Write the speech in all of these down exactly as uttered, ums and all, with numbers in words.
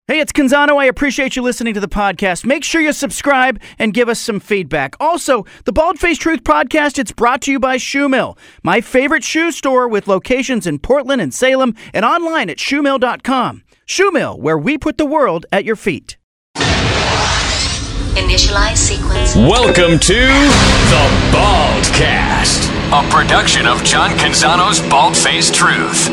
Hey, it's Canzano. I appreciate you listening to the podcast. Make sure you subscribe and give us some feedback. Also, the Bald Faced Truth podcast, it's brought to you by Shoe Mill, my favorite shoe store with locations in Portland and Salem and online at shoe mill dot com. Shoe Mill, where we put the world at your feet. Initialize sequence. Welcome to the Baldcast, a production of John Canzano's Bald Faced Truth.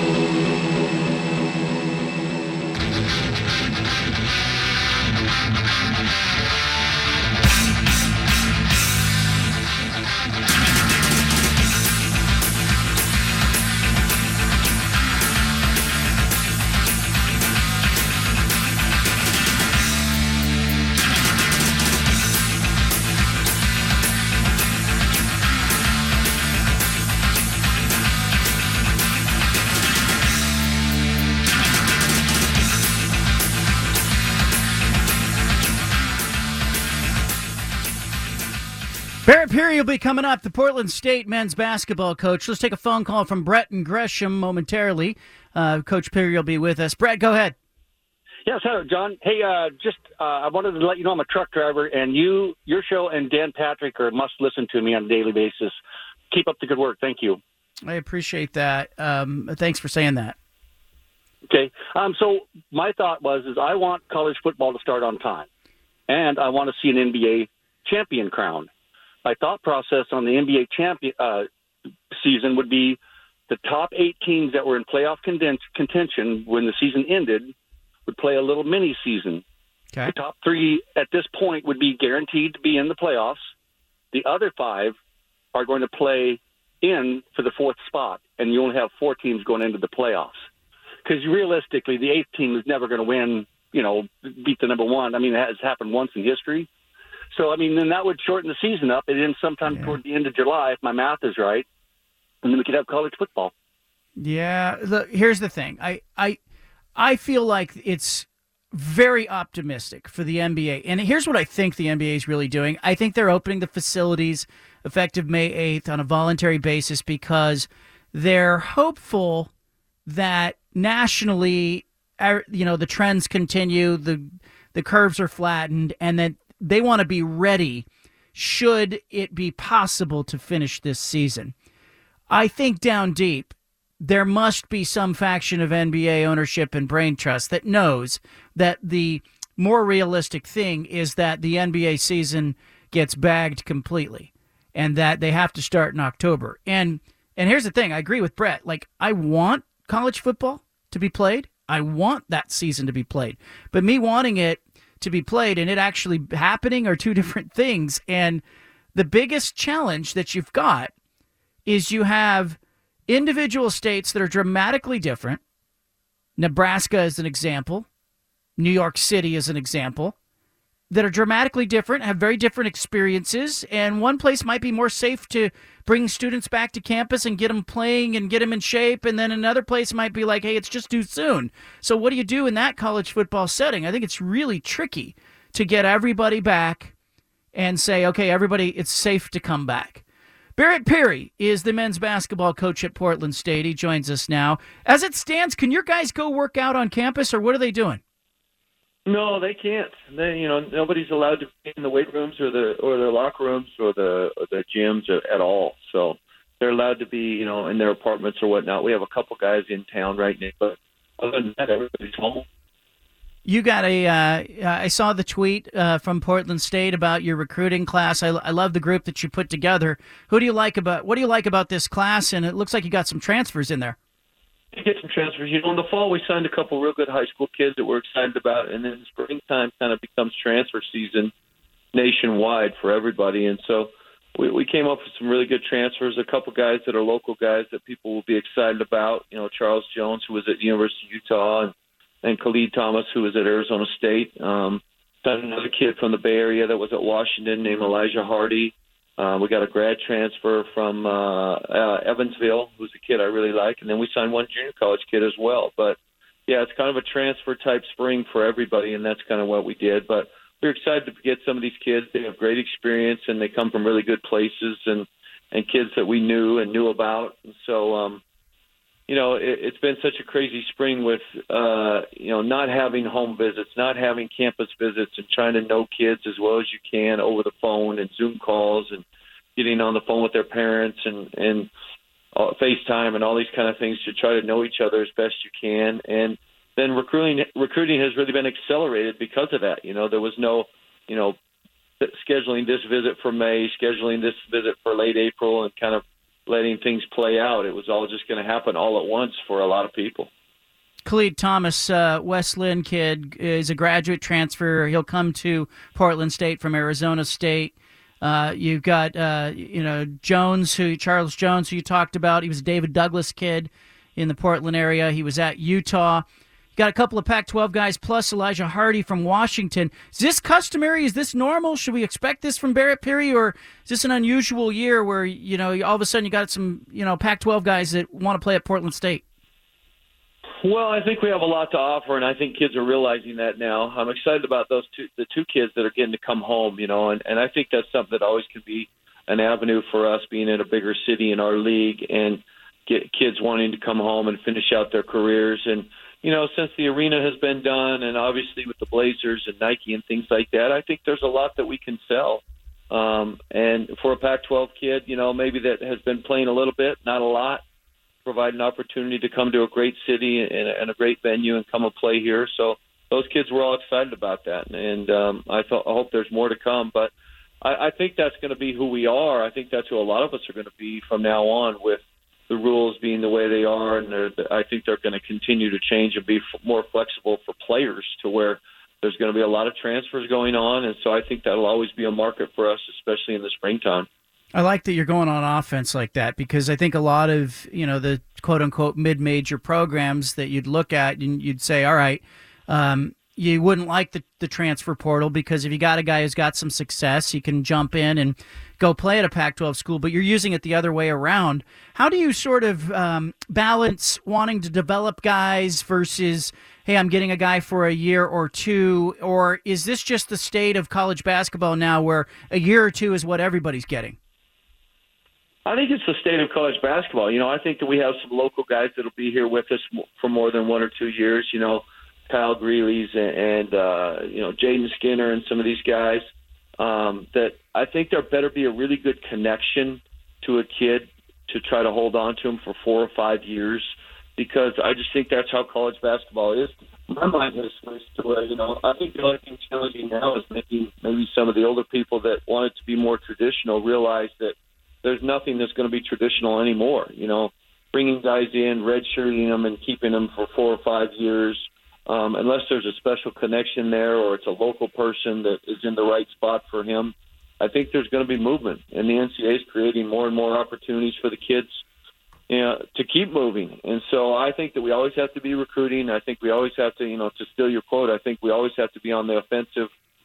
Barrett Peary will be coming up, the Portland State men's basketball coach. Let's take a phone call from Brett and Gresham momentarily. Uh, Coach Peary will be with us. Brett, go ahead. Yes, hello, John. Hey, uh, just uh, I wanted to let you know I'm a truck driver, and you, your show, and Dan Patrick are must listen to me on a daily basis. Keep up the good work. Thank you. I appreciate that. Um, thanks for saying that. Okay. Um, so my thought was is I want college football to start on time, and I want to see an N B A champion crowned. My thought process on the N B A champion uh, season would be the top eight teams that were in playoff contention when the season ended would play a little mini season. Okay. The top three at this point would be guaranteed to be in the playoffs. The other five are going to play in for the fourth spot, and you only have four teams going into the playoffs. Because realistically, the eighth team is never going to win, you know, beat the number one. I mean, it has happened once in history. So, I mean, then that would shorten the season up. It ends sometime yeah. toward the end of July, if my math is right, and then we could have college football. Yeah, look, here's the thing. I, I, I feel like it's very optimistic for the N B A. And here's what I think the N B A is really doing. I think they're opening the facilities effective May eighth on a voluntary basis because they're hopeful that nationally, you know, the trends continue, the the curves are flattened, and that they want to be ready should it be possible to finish this season. I think down deep, there must be some faction of N B A ownership and brain trust that knows that the more realistic thing is that the N B A season gets bagged completely and that they have to start in October. And and here's the thing, I agree with Brett. Like, I want college football to be played. I want that season to be played. But me wanting it to be played and it actually happening are two different things. And the biggest challenge that you've got is you have individual states that are dramatically different. Nebraska is an example. New York City is an example. That are dramatically different, have very different experiences, and one place might be more safe to bring students back to campus and get them playing and get them in shape, and then another place might be like, hey, it's just too soon. So what do you do in that college football setting? I think it's really tricky to get everybody back and say, okay, everybody, it's safe to come back. Barrett Peary is the men's basketball coach at Portland State. He joins us now. As it stands, can your guys go work out on campus, or what are they doing? No, they can't. They, you know, nobody's allowed to be in the weight rooms or the or the locker rooms or the or the gyms at all. So they're allowed to be, you know, in their apartments or whatnot. We have a couple guys in town right now, but other than that, everybody's home. You got a. Uh, I saw the tweet uh, from Portland State about your recruiting class. I, I love the group that you put together. Who do you like about? What do you like about this class? And it looks like you got some transfers in there. To get some transfers. You know, in the fall we signed a couple real good high school kids that we're excited about, and then springtime kind of becomes transfer season nationwide for everybody. And so we, we came up with some really good transfers, a couple guys that are local guys that people will be excited about. You know, Charles Jones, who was at the University of Utah, and, and Khalid Thomas, who was at Arizona State. Um, signed another kid from the Bay Area that was at Washington named Elijah Hardy. Uh, we got a grad transfer from uh, uh, Evansville, who's a kid I really like, and then we signed one junior college kid as well. But, yeah, it's kind of a transfer-type spring for everybody, and that's kind of what we did. But we're excited to get some of these kids. They have great experience, and they come from really good places and, and kids that we knew and knew about. And so, um, you know, it, it's been such a crazy spring with, uh, you know, not having home visits, not having campus visits, and trying to know kids as well as you can over the phone and Zoom calls and getting on the phone with their parents and, and uh, FaceTime and all these kind of things to try to know each other as best you can. And then recruiting recruiting has really been accelerated because of that. You know, there was no, you know, scheduling this visit for May, scheduling this visit for late April, and kind of letting things play out. It was all just going to happen all at once for a lot of people. Khalid Thomas, uh, West Linn kid, is a graduate transfer. He'll come to Portland State from Arizona State. Uh, you've got, uh, you know, Jones, who Charles Jones, who you talked about. He was a David Douglas kid in the Portland area. He was at Utah. You got a couple of Pac twelve guys, plus Elijah Hardy from Washington. Is this customary? Is this normal? Should we expect this from Barrett Peary, or is this an unusual year where, you know, all of a sudden you got some, you know, Pac twelve guys that want to play at Portland State? Well, I think we have a lot to offer, and I think kids are realizing that now. I'm excited about those two, the two kids that are getting to come home, you know, and, and I think that's something that always can be an avenue for us being in a bigger city in our league and get kids wanting to come home and finish out their careers. And, you know, since the arena has been done, and obviously with the Blazers and Nike and things like that, I think there's a lot that we can sell. Um, and for a Pac twelve kid, you know, maybe that has been playing a little bit, not a lot, provide an opportunity to come to a great city and, and a great venue and come and play here. So those kids were all excited about that, and um, I, thought, I hope there's more to come. But I, I think that's going to be who we are. I think that's who a lot of us are going to be from now on, with the rules being the way they are, and I think they're going to continue to change and be f- more flexible for players, to where there's going to be a lot of transfers going on, and so I think that'll always be a market for us, especially in the springtime. I like that you're going on offense like that, because I think a lot of, you know, the quote-unquote mid-major programs that you'd look at and you'd say, all right, um, you wouldn't like the, the transfer portal, because if you got a guy who's got some success, he can jump in and go play at a Pac twelve school, but you're using it the other way around. How do you sort of um, balance wanting to develop guys versus, hey, I'm getting a guy for a year or two, or is this just the state of college basketball now where a year or two is what everybody's getting? I think it's the state of college basketball. You know, I think that we have some local guys that'll be here with us for more than one or two years. You know, Kyle Greeley's and, and uh, you know, Jaden Skinner and some of these guys. Um, that I think there better be a really good connection to a kid to try to hold on to him for four or five years, because I just think that's how college basketball is. My mind has switched to where, you know, I think the only thing challenging now is making maybe some of the older people that wanted to be more traditional realize that there's nothing that's going to be traditional anymore. You know, bringing guys in, redshirting them, and keeping them for four or five years, um, unless there's a special connection there or it's a local person that is in the right spot for him, I think there's going to be movement. And the N C double A is creating more and more opportunities for the kids, you know, to keep moving. And so I think that we always have to be recruiting. I think we always have to, you know, to steal your quote, I think we always have to be on the offensive.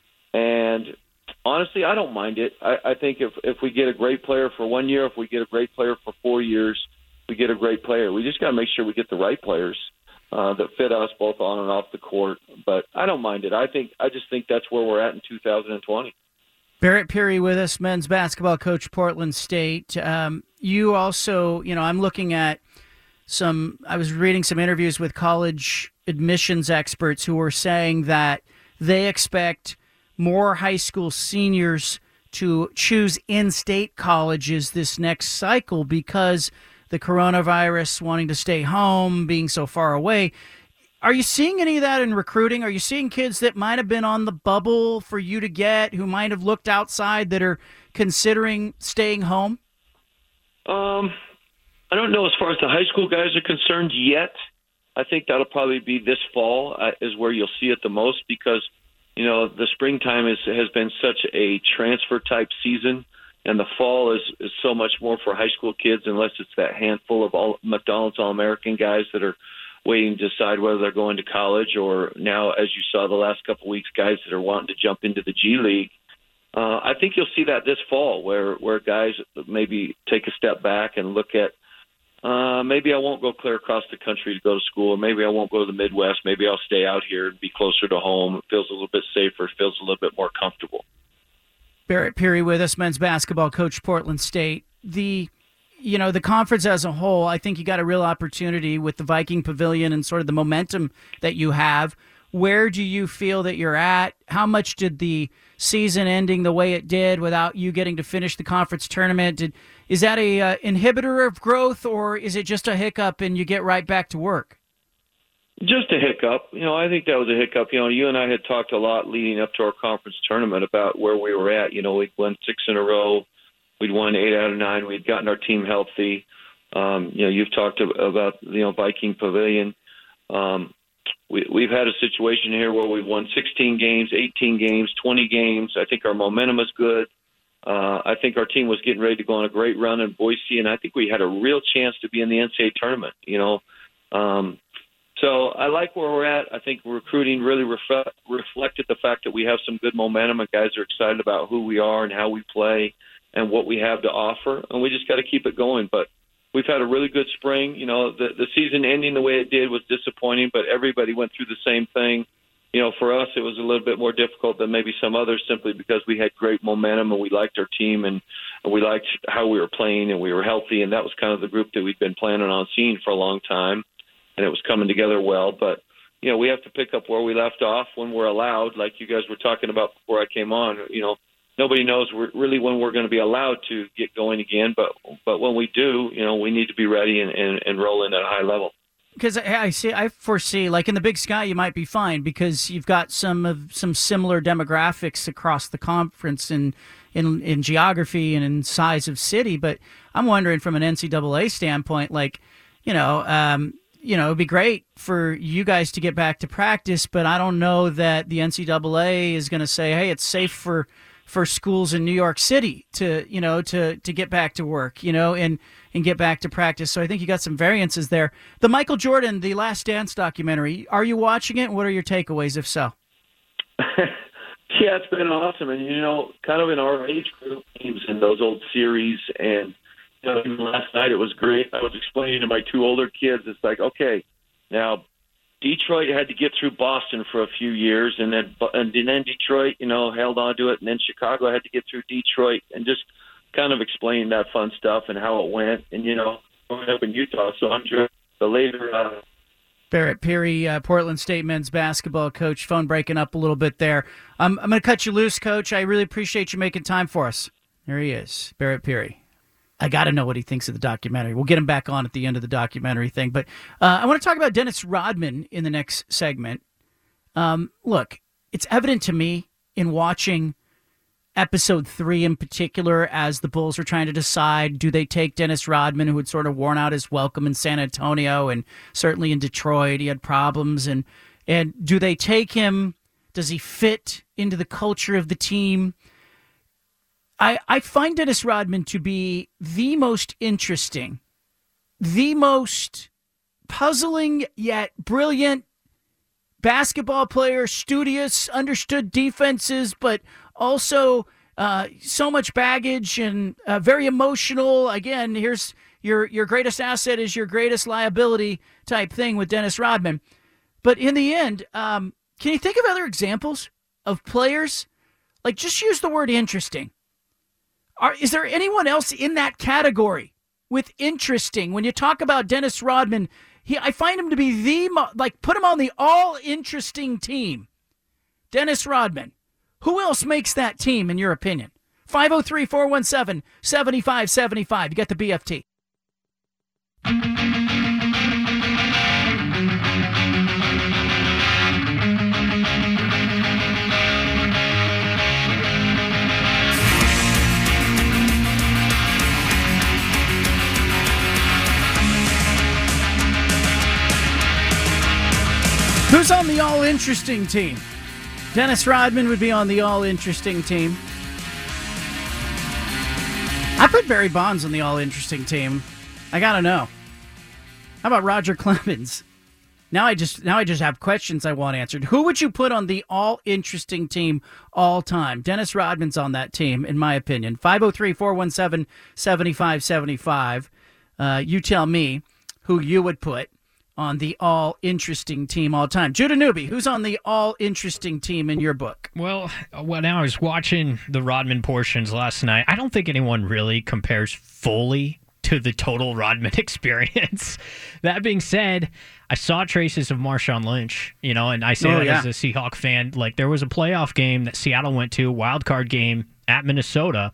And honestly, I don't mind it. I, I think if, if we get a great player for one year, if we get a great player for four years, we get a great player. We just got to make sure we get the right players uh, that fit us both on and off the court. But I don't mind it. I think I just think that's where we're at in two thousand twenty. Barrett Peary with us, men's basketball coach, Portland State. Um, you also, you know, I'm looking at some, I was reading some interviews with college admissions experts who were saying that they expect more high school seniors to choose in-state colleges this next cycle because the coronavirus, wanting to stay home, being so far away. Are you seeing any of that in recruiting? Are you seeing kids that might have been on the bubble for you to get, who might have looked outside, that are considering staying home? Um, I don't know as far as the high school guys are concerned yet. I think that'll probably be this fall uh, is where you'll see it the most, because you know, the springtime is, has been such a transfer-type season, and the fall is, is so much more for high school kids, unless it's that handful of all McDonald's All-American guys that are waiting to decide whether they're going to college, or now, as you saw the last couple of weeks, guys that are wanting to jump into the G League. Uh, I think you'll see that this fall, where, where guys maybe take a step back and look at, Uh, maybe I won't go clear across the country to go to school. Maybe I won't go to the Midwest. Maybe I'll stay out here and be closer to home. It feels a little bit safer. It feels a little bit more comfortable. Barrett Peary with us, men's basketball coach, Portland State. The you know, the conference as a whole, I think you got a real opportunity with the Viking Pavilion and sort of the momentum that you have. Where do you feel that you're at? How much did the season ending the way it did without you getting to finish the conference tournament, did, is that a uh, inhibitor of growth, or is it just a hiccup and you get right back to work? Just a hiccup. You know, I think that was a hiccup. You know, you and I had talked a lot leading up to our conference tournament about where we were at. You know, we'd won six in a row. We'd won eight out of nine. We'd gotten our team healthy. Um, you know, you've talked about, you know, Viking Pavilion. Um, we, we've had a situation here where we've won sixteen games, eighteen games, twenty games. I think our momentum is good. Uh, I think our team was getting ready to go on a great run in Boise, and I think we had a real chance to be in the N C double A tournament, you know. Um, so I like where we're at. I think recruiting really ref- reflected the fact that we have some good momentum and guys are excited about who we are and how we play and what we have to offer, and we just got to keep it going. But we've had a really good spring. You know, the, the season ending the way it did was disappointing, but everybody went through the same thing. You know, for us, it was a little bit more difficult than maybe some others simply because we had great momentum and we liked our team and, and we liked how we were playing and we were healthy, and that was kind of the group that we'd been planning on seeing for a long time, and it was coming together well. But, you know, we have to pick up where we left off when we're allowed, like you guys were talking about before I came on. You know, nobody knows really when we're going to be allowed to get going again, but but when we do, you know, we need to be ready and, and, and roll in at a high level. Because I, I see, I foresee, like in the Big Sky, you might be fine because you've got some of some similar demographics across the conference in in in geography and in size of city. But I'm wondering from an N C double A standpoint, like, you know, um, you know, it'd be great for you guys to get back to practice, but I don't know that the N C double A is going to say, hey, it's safe for. for schools in New York City to, you know, to, to get back to work, you know, and, and get back to practice. So I think you got some variances there. The Michael Jordan, The Last Dance documentary, are you watching it? What are your takeaways, if so? Yeah, it's been awesome. And, you know, kind of in our age group teams in those old series. And, you know, even last night it was great. I was explaining to my two older kids, it's like, okay, now Detroit had to get through Boston for a few years, and then and then Detroit, you know, held on to it, and then Chicago had to get through Detroit, and just kind of explaining that fun stuff and how it went, and, you know, growing up in Utah. So I'm sure the later. Uh... Barrett Peary, uh, Portland State men's basketball coach. Phone breaking up a little bit there. Um, I'm going to cut you loose, Coach. I really appreciate you making time for us. There he is, Barrett Peary. I got to know what he thinks of the documentary. We'll get him back on at the end of the documentary thing. But uh, I want to talk about Dennis Rodman in the next segment. Um, look, it's evident to me in watching episode three in particular as the Bulls were trying to decide, do they take Dennis Rodman, who had sort of worn out his welcome in San Antonio and certainly in Detroit, he had problems. And, and do they take him? Does he fit into the culture of the team? I, I find Dennis Rodman to be the most interesting, the most puzzling yet brilliant basketball player, studious, understood defenses, but also uh, so much baggage and uh, very emotional. Again, here's your, your greatest asset is your greatest liability type thing with Dennis Rodman. But in the end, um, can you think of other examples of players? Like, just use the word interesting. Are, is there anyone else in that category with interesting? When you talk about Dennis Rodman, he, I find him to be the, like, put him on the all-interesting team. Dennis Rodman. Who else makes that team, in your opinion? five oh three, four one seven, seven five seven five. You got the B F T. Who's on the all-interesting team? Dennis Rodman would be on the all-interesting team. I put Barry Bonds on the all-interesting team. I gotta know. How about Roger Clemens? Now I just now I just have questions I want answered. Who would you put on the all-interesting team all time? Dennis Rodman's on that team, in my opinion. five oh three, four one seven, seven five seven five. Uh, you tell me who you would put on the all-interesting team all time. Judah Newby, who's on the all-interesting team in your book? Well, when I was watching the Rodman portions last night, I don't think anyone really compares fully to the total Rodman experience. That being said, I saw traces of Marshawn Lynch, you know, and I say oh, that yeah. as a Seahawk fan. Like, there was a playoff game that Seattle went to, wild card game at Minnesota,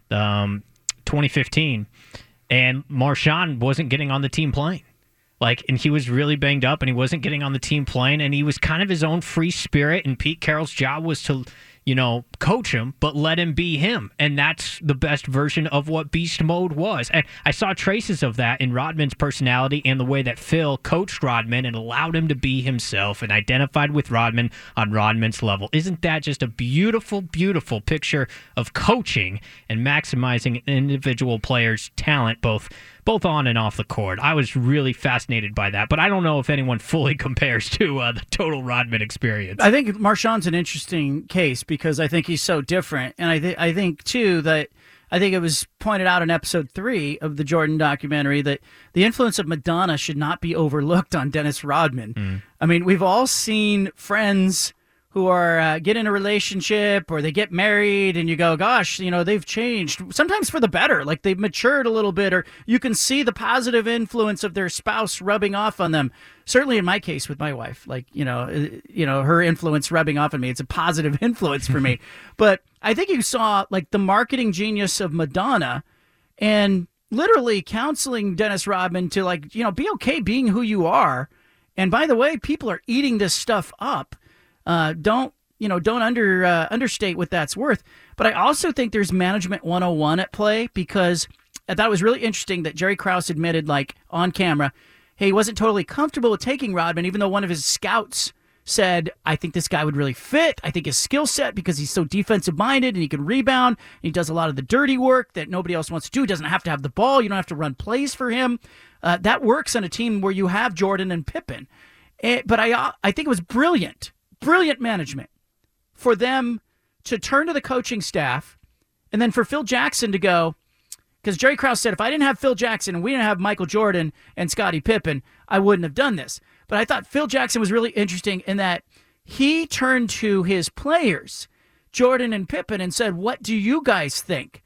um, twenty fifteen, and Marshawn wasn't getting on the team plane. Like, and he was really banged up, and he wasn't getting on the team plane, and he was kind of his own free spirit, and Pete Carroll's job was to, you know, coach him, but let him be him. And that's the best version of what beast mode was. And I saw traces of that in Rodman's personality and the way that Phil coached Rodman and allowed him to be himself and identified with Rodman on Rodman's level. Isn't that just a beautiful, beautiful picture of coaching and maximizing an individual player's talent, both both on and off the court? I was really fascinated by that, but I don't know if anyone fully compares to uh, the total Rodman experience. I think Marshawn's an interesting case because I think he's so different, and I, th- I think, too, that I think it was pointed out in episode three of the Jordan documentary that the influence of Madonna should not be overlooked on Dennis Rodman. Mm. I mean, we've all seen friends who are uh, get in a relationship or they get married and you go, gosh, you know, they've changed, sometimes for the better, like they've matured a little bit, or you can see the positive influence of their spouse rubbing off on them. Certainly in my case with my wife, like, you know, you know, her influence rubbing off on me, it's a positive influence for me. But I think you saw like the marketing genius of Madonna and literally counseling Dennis Rodman to, like, you know, be okay being who you are. And by the way, people are eating this stuff up. Uh, don't, you know, don't under uh, understate what that's worth. But I also think there's management one oh one at play, because I thought it was really interesting that Jerry Krause admitted, like, on camera, hey, he wasn't totally comfortable with taking Rodman, even though one of his scouts said, I think this guy would really fit. I think his skill set, because he's so defensive-minded and he can rebound, and he does a lot of the dirty work that nobody else wants to do. He doesn't have to have the ball. You don't have to run plays for him. Uh, that works on a team where you have Jordan and Pippen. And, but I, I think it was brilliant. Brilliant management for them to turn to the coaching staff and then for Phil Jackson to go, because Jerry Krause said, if I didn't have Phil Jackson and we didn't have Michael Jordan and Scottie Pippen, I wouldn't have done this. But I thought Phil Jackson was really interesting in that he turned to his players, Jordan and Pippen, and said, what do you guys think?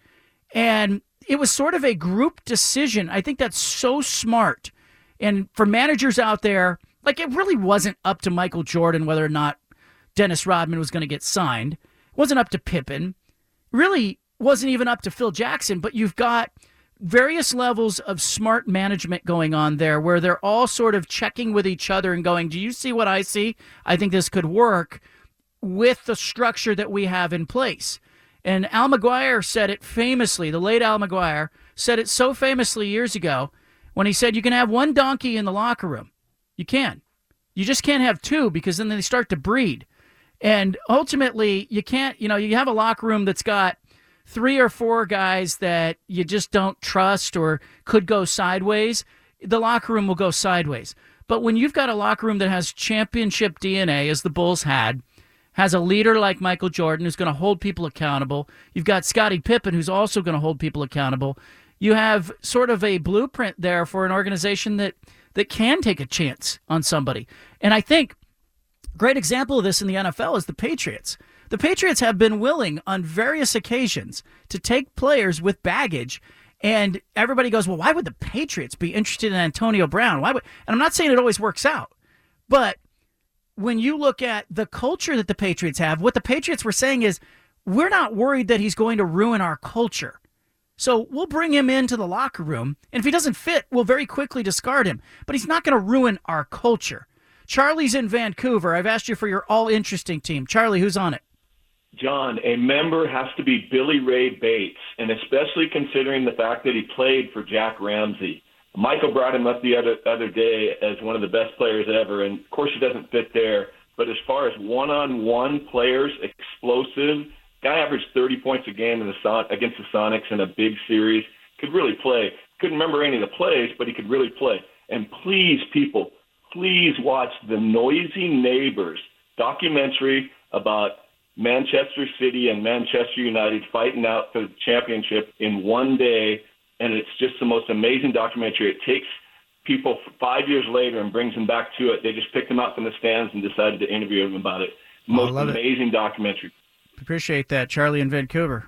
And it was sort of a group decision. I think that's so smart. And for managers out there, like, it really wasn't up to Michael Jordan whether or not Dennis Rodman was going to get signed. It wasn't up to Pippen. Really wasn't even up to Phil Jackson, but you've got various levels of smart management going on there where they're all sort of checking with each other and going, do you see what I see? I think this could work with the structure that we have in place. And Al McGuire said it famously, the late Al McGuire said it so famously years ago when he said you can have one donkey in the locker room. You can. You just can't have two, because then they start to breed. And ultimately, you can't, you know, you have a locker room that's got three or four guys that you just don't trust or could go sideways. The locker room will go sideways. But when you've got a locker room that has championship D N A, as the Bulls had, has a leader like Michael Jordan who's going to hold people accountable, you've got Scottie Pippen who's also going to hold people accountable, you have sort of a blueprint there for an organization that that can take a chance on somebody. And I think a great example of this in the N F L is the Patriots. The Patriots have been willing on various occasions to take players with baggage, and everybody goes, well, why would the Patriots be interested in Antonio Brown? Why would? And I'm not saying it always works out, but when you look at the culture that the Patriots have, what the Patriots were saying is, we're not worried that he's going to ruin our culture. So we'll bring him into the locker room, and if he doesn't fit, we'll very quickly discard him. But he's not going to ruin our culture. Charlie's in Vancouver. I've asked you for your all-interesting team. Charlie, who's on it? John, a member has to be Billy Ray Bates, and especially considering the fact that he played for Jack Ramsey. Michael brought him up the other other day as one of the best players ever, and of course he doesn't fit there. But as far as one-on-one players, explosive, guy averaged thirty points a game in the Son- against the Sonics in a big series. Could really play. Couldn't remember any of the plays, but he could really play. And please, people, please watch the Noisy Neighbors documentary about Manchester City and Manchester United fighting out for the championship in one day. And it's just the most amazing documentary. It takes people five years later and brings them back to it. They just picked them out from the stands and decided to interview them about it. Most amazing it. documentary. Appreciate that, Charlie in Vancouver.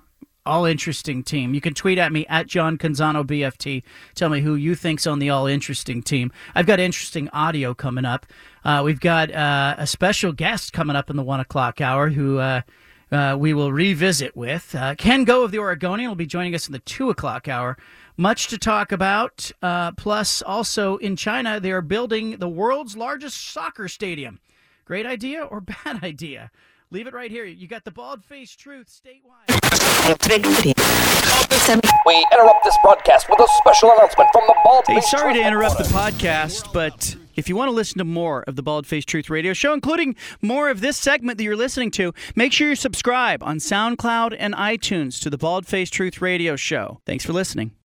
all interesting team. You can tweet at me at John Canzano B F T. Tell me who you think's on the all interesting team. I've got interesting audio coming up. Uh, we've got uh, a special guest coming up in the one o'clock hour who uh, uh, we will revisit with. Uh, Ken Go of the Oregonian will be joining us in the two o'clock hour. Much to talk about. Uh, plus, also in China, they are building the world's largest soccer stadium. Great idea or bad idea? Leave it right here. You got the bald-faced truth statewide. We interrupt this broadcast with a special announcement from the Bald Hey, Faced sorry to Truth interrupt the Reporter. podcast, but if you want to listen to more of the Bald-Faced Truth Radio Show, including more of this segment that you're listening to, make sure you subscribe on SoundCloud and iTunes to the Bald-Faced Truth Radio Show. Thanks for listening.